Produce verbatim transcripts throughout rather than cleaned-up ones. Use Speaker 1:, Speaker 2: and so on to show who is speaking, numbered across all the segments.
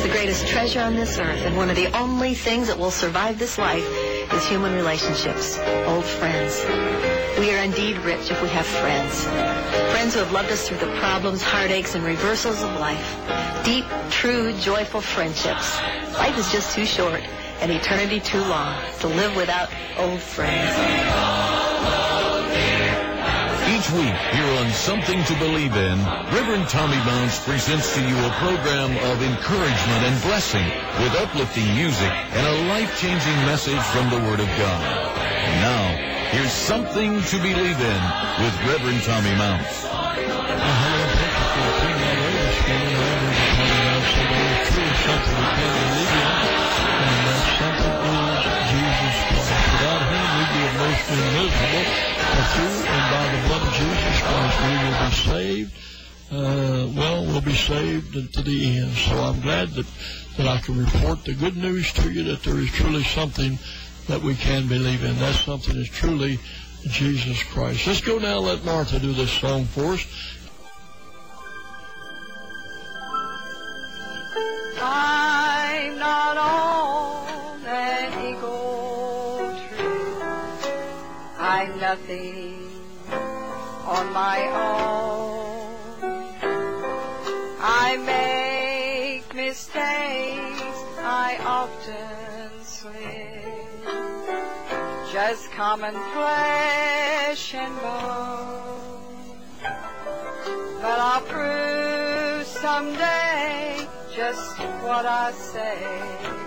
Speaker 1: The greatest treasure on this earth, and one of the only things that will survive this life, is human relationships, old friends. We are indeed rich if we have friends. Friends who have loved us through the problems, heartaches, and reversals of life. Deep, true, joyful friendships. Life is just too short, and eternity too long, to live without old friends.
Speaker 2: Each week here on Something to Believe In, Reverend Tommy Bounce presents to you a program of encouragement and blessing with uplifting music and a life-changing message from the Word of God. And now, here's Something to Believe In with Reverend Tommy Bounce.
Speaker 3: Miserable, but through and by the blood of Jesus Christ we will be saved. Uh, well, we'll be saved to the end. So I'm glad that, that I can report the good news to you that there is truly something that we can believe in. That something is truly Jesus Christ. Let's go now and let Martha do this song for us.
Speaker 4: I'm not on an eagle tree. I'm nothing on my own. I make mistakes, I often slip. Just common flesh and bone. But I'll prove someday just what I say.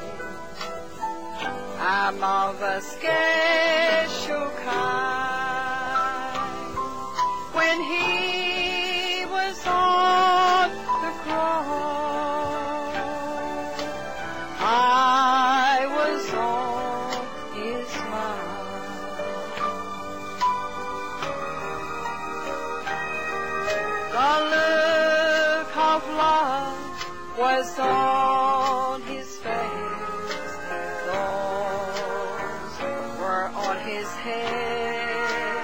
Speaker 4: I'm of a special kind. When he was on the cross, I was on his mind. The look of love was on his face. Those were on his head.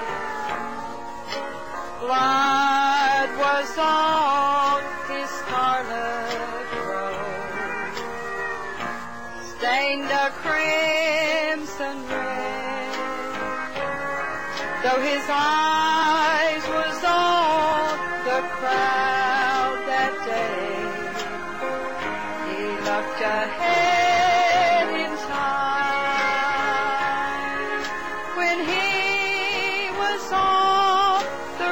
Speaker 4: Blood was on his scarlet robe, stained a crimson red. Though his eyes was on the crowd that day, he looked ahead in time. When he was on the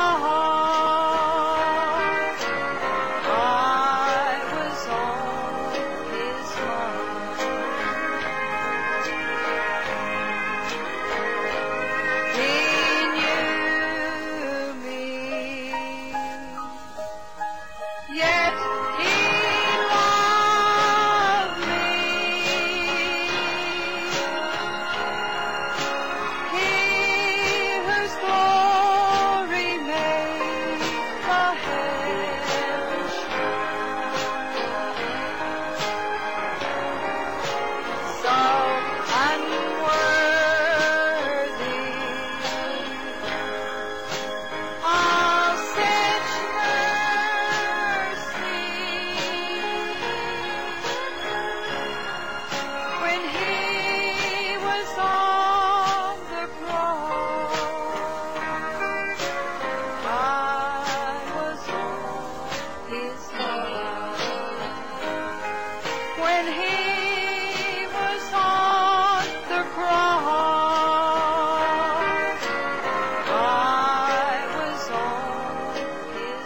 Speaker 4: cross, I was on his mind. He knew me, yet he loved me. He whose glory made the heavens shine. So unworthy of such mercy, when he was on the cross, I was on his mind. When he was on the cross, I was on his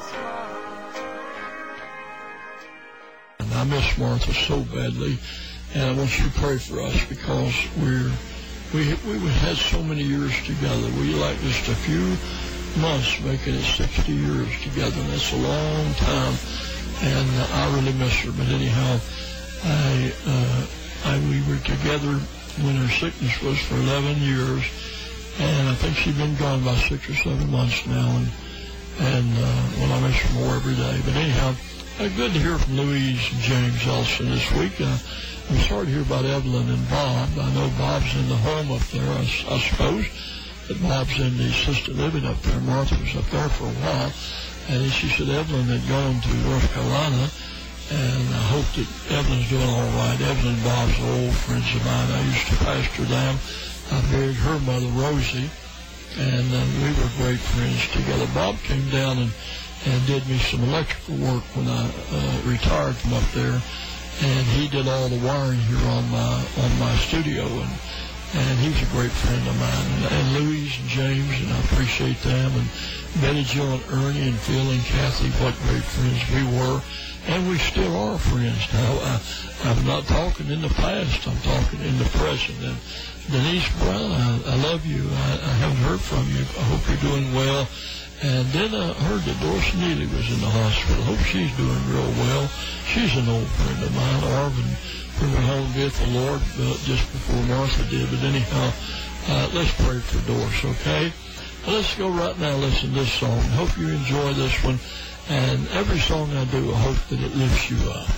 Speaker 4: mind.
Speaker 3: And I miss Martha so badly, and I want you to pray for us because we're we we had so many years together. We like just a few months making it sixty years together, and that's a long time. And uh, I really miss her. But anyhow, I uh, I we were together when her sickness was for eleven years, and I think she's been gone about six or seven months now. And and uh, well, I miss her more every day. But anyhow. Uh, good to hear from Louise and James Elson this week. Uh, I'm sorry to hear about Evelyn and Bob. I know Bob's in the home up there, I, I suppose, but Bob's in the assisted living up there. Martha was up there for a while, and she said Evelyn had gone to North Carolina, and I hope hope that Evelyn's doing all right. Evelyn and Bob's old friends of mine. I used to pastor them. I married her mother, Rosie, and uh, we were great friends together. Bob came down and, and did me some electrical work when I uh, retired from up there, and he did all the wiring here on my on my studio, and and he's a great friend of mine. And, and Louise and James, and I appreciate them, and Betty Jill and Ernie and Phil and Kathy, what great friends we were, and we still are friends now. I, I'm not talking in the past, I'm talking in the present. And Denise Brown, I, I love you. I, I haven't heard from you. I hope you're doing well. And then I heard that Doris Neely was in the hospital. Hope she's doing real well. She's an old friend of mine. Arvin went home with the Lord uh, just before Martha did. But anyhow, uh, let's pray for Doris, okay? Let's go right now listen to this song. Hope you enjoy this one. And every song I do, I hope that it lifts you up.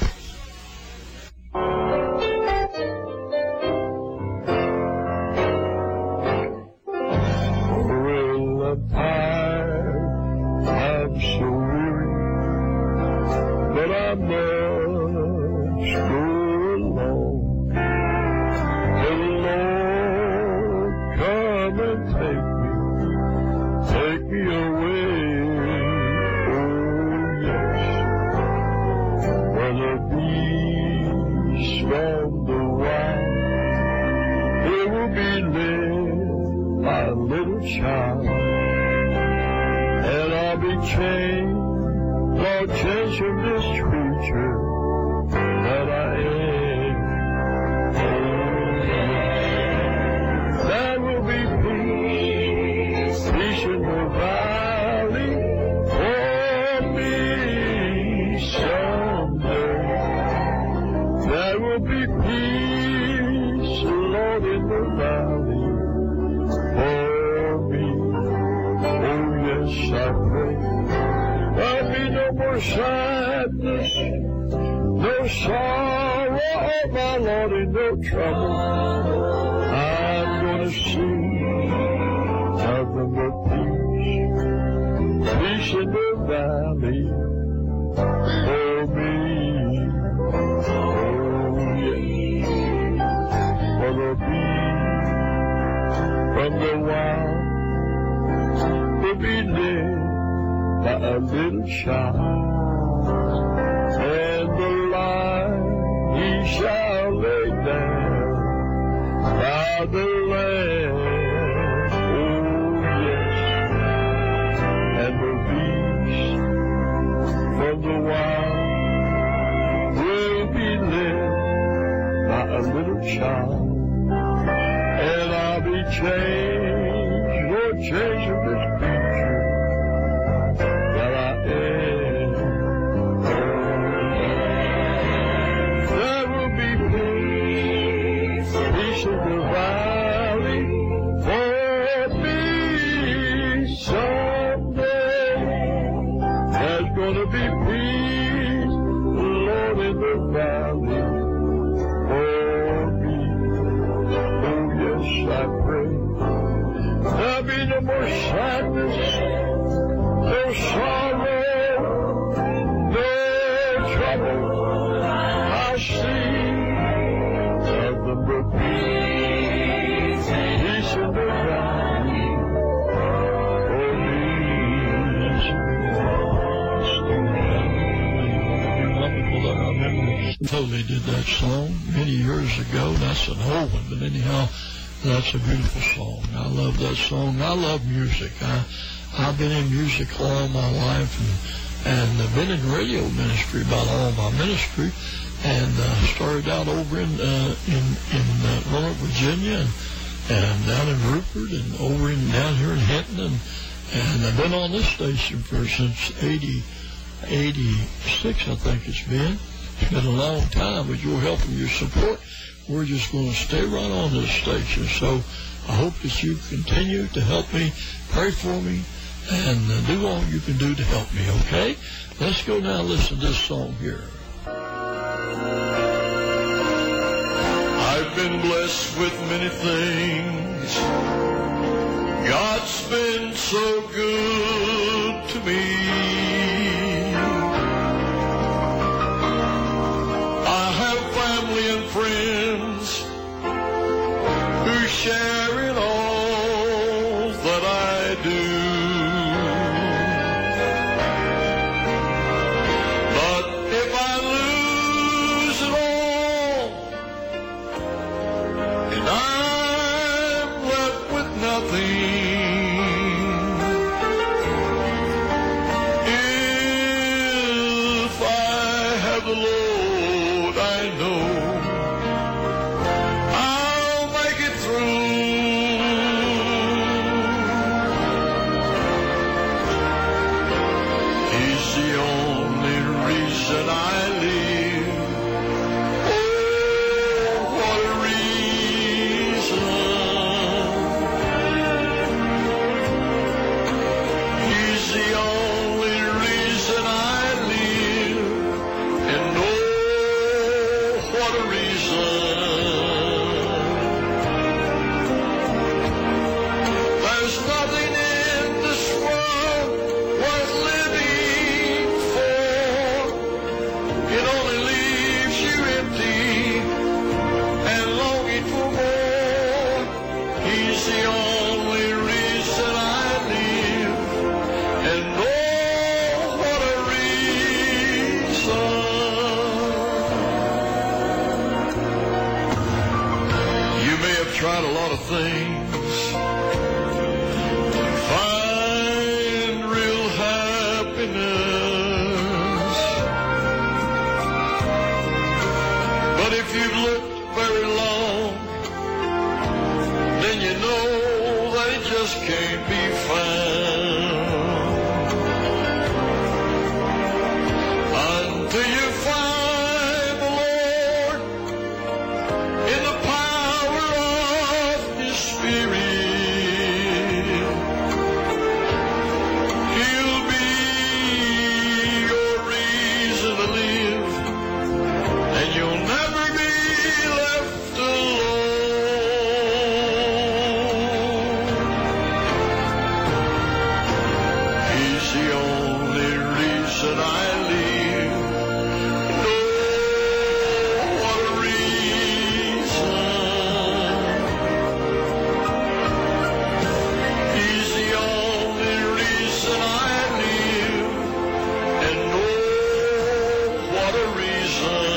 Speaker 3: They did that song many years ago. That's an old one, but anyhow, that's a beautiful song. I love that song. I love music. I, I've been in music all my life, and, and I've been in radio ministry about all my ministry, and uh, started out over in uh, in, in uh, Roanoke, Virginia, and, and down in Rupert, and over in down here in Hinton, and, and I've been on this station for since eighty, eighty-six, I think it's been. It's been a long time. With your help and your support, we're just going to stay right on this station. So I hope that you continue to help me, pray for me, and uh, do all you can do to help me, okay? Let's go now listen to this song here.
Speaker 5: I've been blessed with many things. God's been so good to me. the Lord, I know I'll make it through. He's the only reason I live. Oh, what a reason. He's the only reason I live. And oh, what a reason. There's nothing in this world worth living for. It only leaves you empty and longing for more. He's the only reason I live. And oh, what a reason. You may have tried a lot of things to find real happiness. But if you've looked very long, then you know that it just can't be found. Until you find the Lord in the power of His Spirit, He'll be your reason to live, and you'll never be left alone. He's the only reason I live. Oh, what a reason. He's the only reason I live. And oh, what a reason.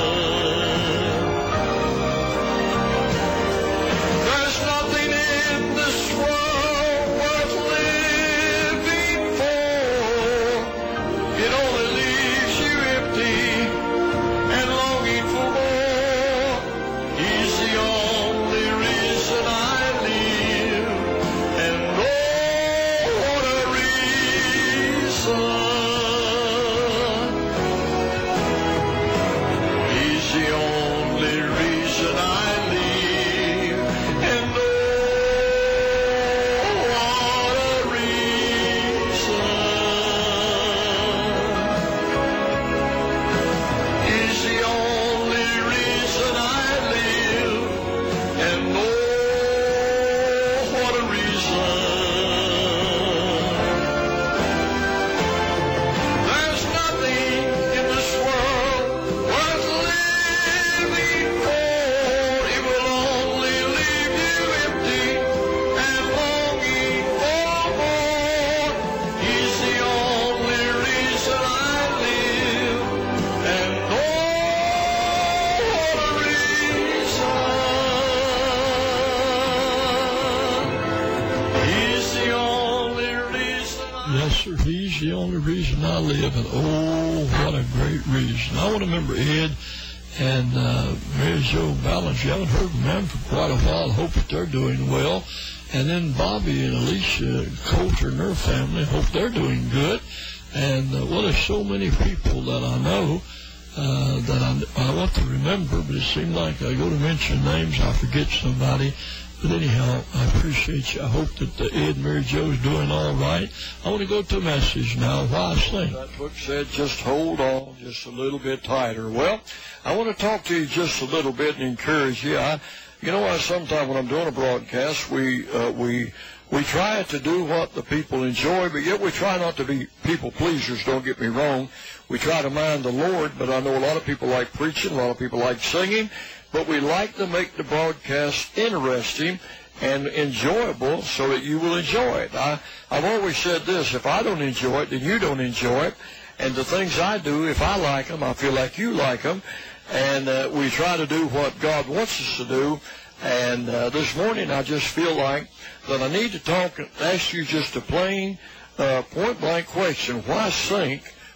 Speaker 5: There's nothing in this world worth living for. It only leaves you empty and longing for more. He's the only reason I live. And oh, what a reason. He's the only reason I live. And oh, what a reason. He's the only reason I live. And oh, what a reason. There's nothing in this world worth living for. It will only leave you empty and longing for more. He's the only reason I live. And oh, what a reason. He's the only reason I
Speaker 3: Yes, sir. He's the only reason I live, and oh, what a great reason. I want to remember Ed and uh, Mary Jo Balance. You haven't heard from them for quite a while. Hope that they're doing well. And then Bobby and Alicia Coulter and their family. Hope they're doing good. And uh, well, there's so many people that I know uh, that I, I want to remember, but it seems like I go to mention names, I forget somebody. But anyhow, I appreciate you. I hope that uh, Ed and Mary Jo's doing all right. I want to go to a message now. Why sing?
Speaker 5: That book said, just hold on just a little bit tighter. Well, I want to talk to you just a little bit and encourage you. I, you know, I, sometimes when I'm doing a broadcast, we uh, we we try to do what the people enjoy, but yet we try not to be people pleasers. Don't get me wrong. We try to mind the Lord, but I know a lot of people like preaching, a lot of people like singing, but we like to make the broadcast interesting and enjoyable so that you will enjoy it. I, I've always said this, if I don't enjoy it, then you don't enjoy it. And the things I do, if I like them, I feel like you like them. And uh, we try to do what God wants us to do. And uh, this morning I just feel like that I need to talk and ask you just a plain, uh, point-blank question. Why sink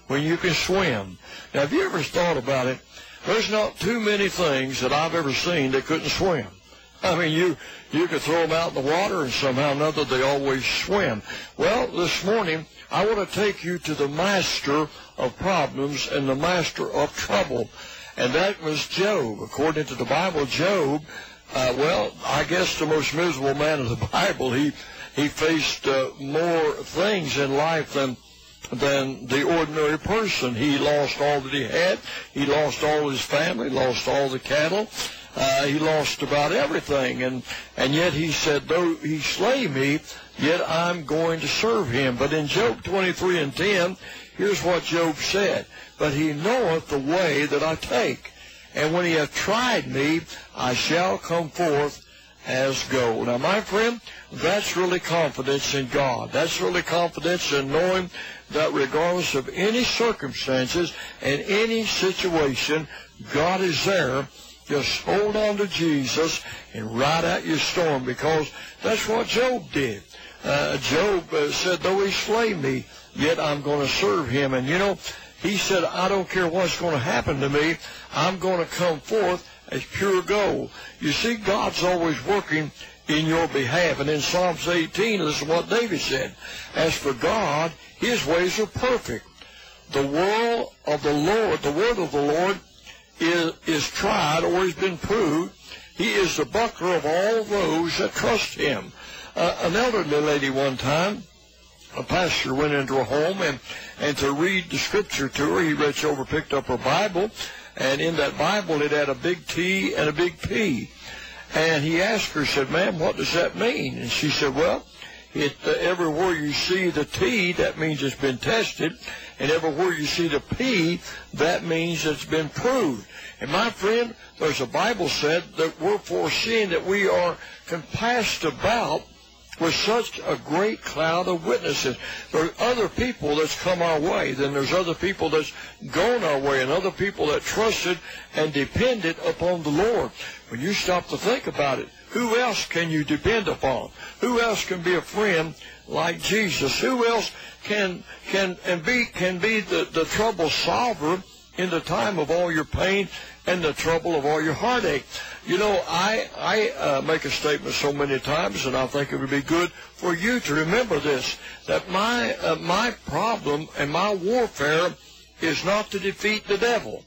Speaker 5: when you can swim. Now, have you ever thought about it? There's not too many things that I've ever seen that couldn't swim. I mean, you you could throw them out in the water, and somehow or another they always swim. Well, this morning, I want to take you to the master of problems and the master of trouble, and that was Job. According to the Bible, Job, uh, well, I guess the most miserable man of the Bible. He he faced uh, more things in life than than the ordinary person. He lost all that he had. He lost all his family, lost all the cattle. Uh, he lost about everything. And, and yet he said, though he slay me, yet I'm going to serve him. But in Job twenty-three and ten, here's what Job said. But he knoweth the way that I take. And when he hath tried me, I shall come forth as gold. Now, my friend, that's really confidence in God. That's really confidence in knowing that regardless of any circumstances and any situation, God is there. Just hold on to Jesus and ride out your storm, because that's what Job did. Uh, Job uh, said, though he slay me, yet I'm going to serve him. And, you know, he said, I don't care what's going to happen to me. I'm going to come forth as pure gold. You see, God's always working in your behalf. And in Psalms eighteen, this is what David said. As for God, his ways are perfect. The word of the Lord, the word of the Lord is, is tried or has been proved. He is the buckler of all those that trust him. Uh, an elderly lady one time, a pastor went into her home and, and to read the scripture to her, he reached over, picked up her Bible, and in that Bible it had a big T and a big P. And he asked her, said, ma'am, what does that mean? And she said, well, it, uh, everywhere you see the T, that means it's been tested. And everywhere you see the P, that means it's been proved. And my friend, there's a Bible said that we're foreseeing that we are compassed about with such a great cloud of witnesses. There are other people that's come our way. Then there's other people that's gone our way, and other people that trusted and depended upon the Lord. When you stop to think about it, who else can you depend upon? Who else can be a friend like Jesus? Who else can can and be can be the, the trouble solver in the time of all your pain and the trouble of all your heartache? You know, I I uh, make a statement so many times, and I think it would be good for you to remember this, that my uh, my problem and my warfare is not to defeat the devil.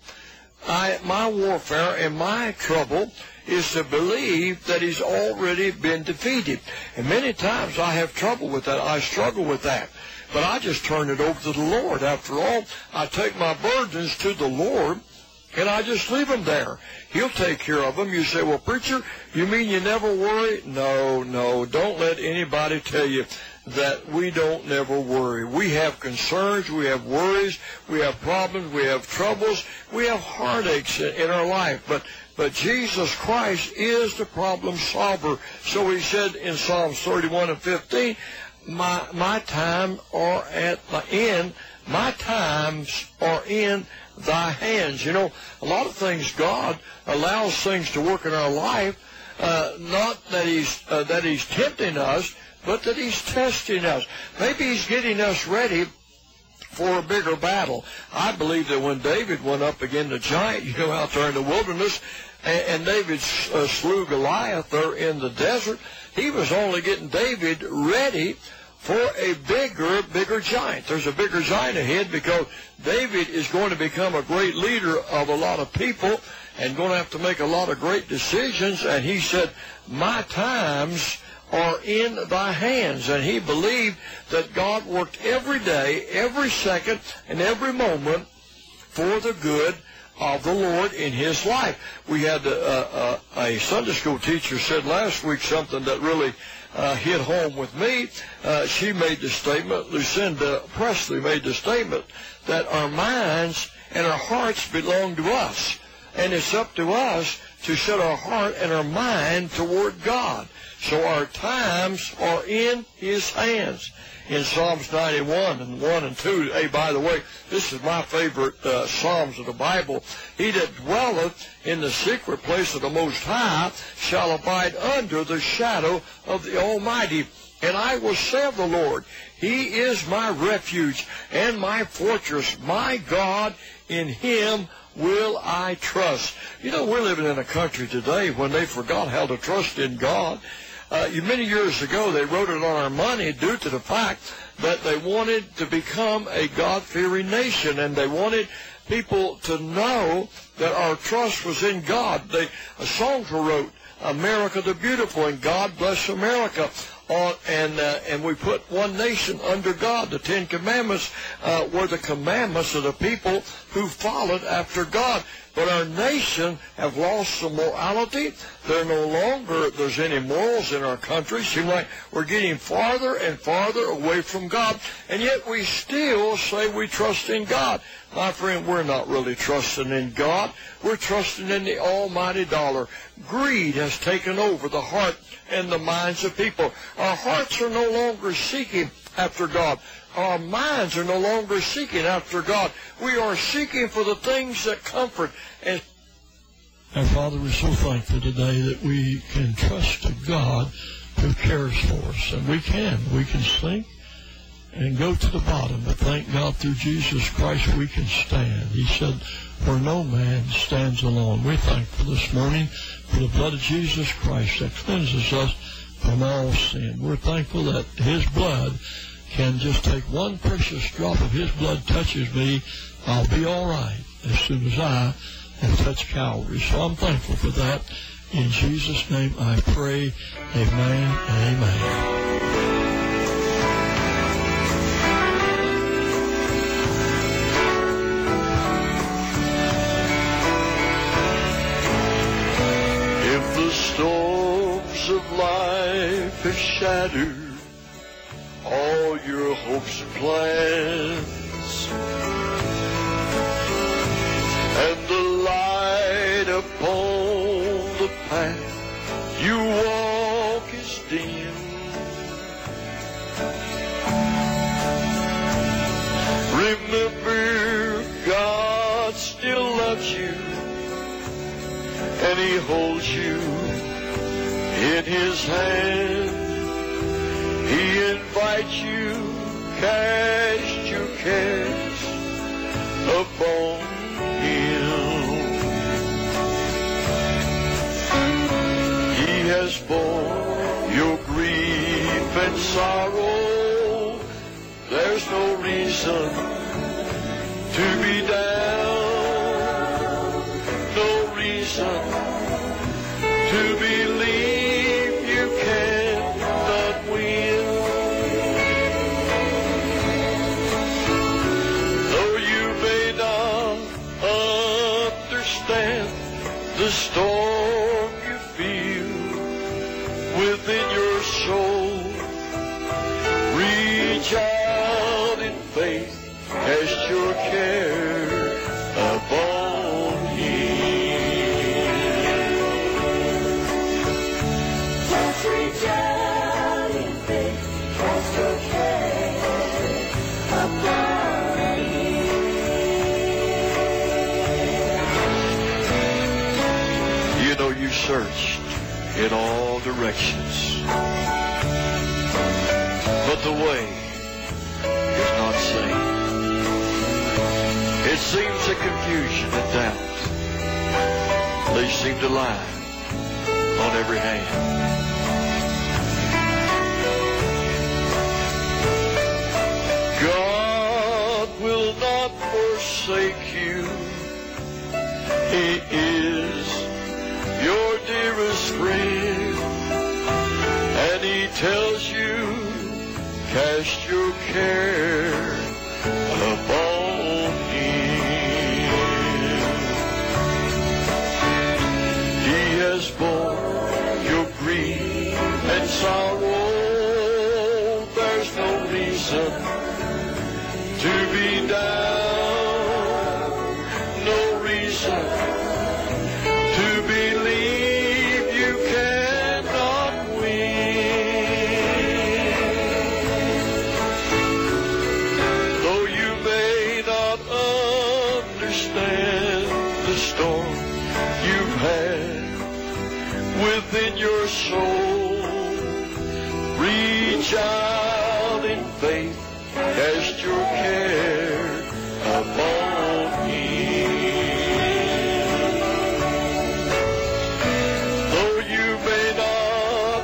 Speaker 5: I my warfare and my trouble is to believe that he's already been defeated. And many times I have trouble with that. I struggle with that. But I just turn it over to the Lord. After all, I take my burdens to the Lord, and I just leave them there. He'll take care of them. You say, well, preacher, you mean you never worry? No, no. Don't let anybody tell you that we don't never worry. We have concerns. We have worries. We have problems. We have troubles. We have heartaches in our life. But But Jesus Christ is the problem solver. So he said in Psalms thirty-one and fifteen, my, my times are at the end. My times are in thy hands. You know, a lot of things, God allows things to work in our life, uh, not that he's, uh, that he's tempting us, but that he's testing us. Maybe he's getting us ready for a bigger battle. I believe that when David went up against the giant, you know, out there in the wilderness, and, and David uh, slew Goliath there in the desert, he was only getting David ready for a bigger, bigger giant. There's a bigger giant ahead, because David is going to become a great leader of a lot of people and going to have to make a lot of great decisions. And he said, my times are in thy hands. And he believed that God worked every day, every second, and every moment for the good of the Lord in his life. We had a, a, a Sunday school teacher said last week something that really uh, hit home with me. Uh, she made the statement, Lucinda Presley made the statement, that our minds and our hearts belong to us. And it's up to us to set our heart and our mind toward God. So our times are in his hands. in Psalms ninety-one and one and two. Hey, by the way, this is my favorite uh, Psalms of the Bible. He that dwelleth in the secret place of the Most High shall abide under the shadow of the Almighty. And I will say of the Lord, He is my refuge and my fortress, my God, in Him will I trust. You know, we're living in a country today when they forgot how to trust in God. Uh, many years ago, they wrote it on our money due to the fact that they wanted to become a God-fearing nation, and they wanted people to know that our trust was in God. They, a song wrote, America the Beautiful, and God Bless America. On, and uh, and we put one nation under God. The Ten Commandments uh, were the commandments of the people who followed after God. But our nation have lost some morality. There no longer there's any morals in our country. Seems like we're getting farther and farther away from God. And yet we still say we trust in God. My friend, we're not really trusting in God. We're trusting in the almighty dollar. Greed has taken over the heart and the minds of people. Our hearts are no longer seeking after God. Our minds are no longer seeking after God. We are seeking for the things that comfort. And,
Speaker 3: and Father, we're so thankful today that we can trust a God who cares for us. And we can. We can sink and go to the bottom. But thank God through Jesus Christ we can stand. He said, for no man stands alone. We're thankful this morning for the blood of Jesus Christ that cleanses us from all sin. We're thankful that His blood can just take one precious drop of His blood touches me, I'll be all right as soon as I have touched Calvary. So I'm thankful for that. In Jesus' name I pray. Amen and amen.
Speaker 5: If the storms of life have shattered all your hopes and plans, and the light upon the path you walk is dim, remember God still loves you, and He holds you in His hand. He invites you, cast your cares upon Him. He has borne your grief and sorrow. There's no reason to be down, no reason to believe you cannot win. The storm you feel within your soul, reach out in faith, cast your care upon Him. Just reach out in faith, cast your care upon You searched in all directions, but the way is not seen. It seems that confusion and doubt, they seem to lie on every hand. God will not forsake you. He is your dearest friend, and He tells you, cast your care upon Him. He has borne your grief and sorrow. There's no reason to be down, no reason the storm you've had within your soul. Reach out in faith, cast your care upon Him. Though you may not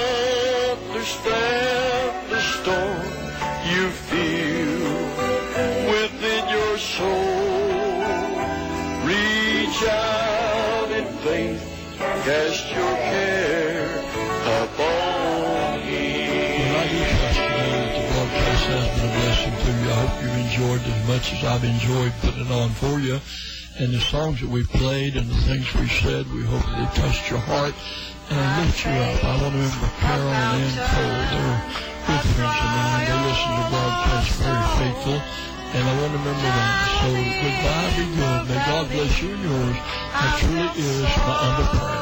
Speaker 5: understand the storm you feel within your soul, reach out in faith, cast your care upon Him.
Speaker 3: Well, I do trust today that the broadcast has been a blessing to you. I hope you've enjoyed it as much as I've enjoyed putting it on for you. And the songs that we played and the things we said, we hope that they touched your heart and lift you up. I want to remember Carol and Ann Cole. They're good friends of mine. They listen to the broadcast very faithful. And I want to remember them. So goodbye, be good. May God bless you and yours. That truly is my humble prayer.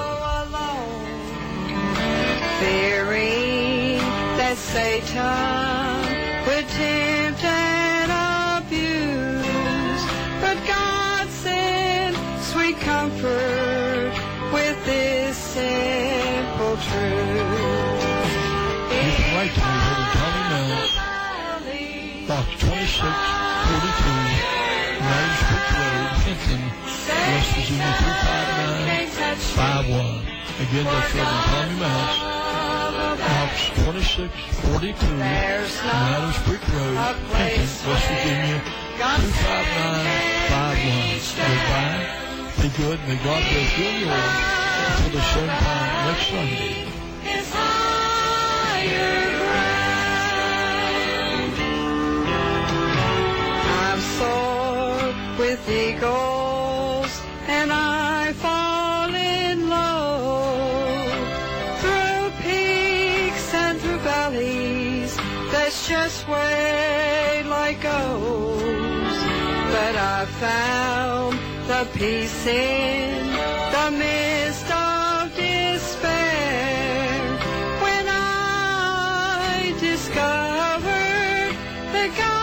Speaker 4: Fearing that Satan would tempt and abuse, but God sent sweet comfort with this simple truth.
Speaker 3: You can write to me, Brother Tommy Mills, Box twenty-six forty-two, Main Street Road, Hinton, West Virginia two five nine five one. Again, that's Reverend Tommy Mouse, Box twenty-six forty-two, Main Street Road, Hinton, West Virginia two five nine five one. Goodbye. Be good. May God bless you and yours until the same time next Sunday.
Speaker 4: Is higher ground. I've soared with eagles and I fall in love through peaks and through valleys. That's just where light goes. But I found the peace in the midst of despair when I discovered the God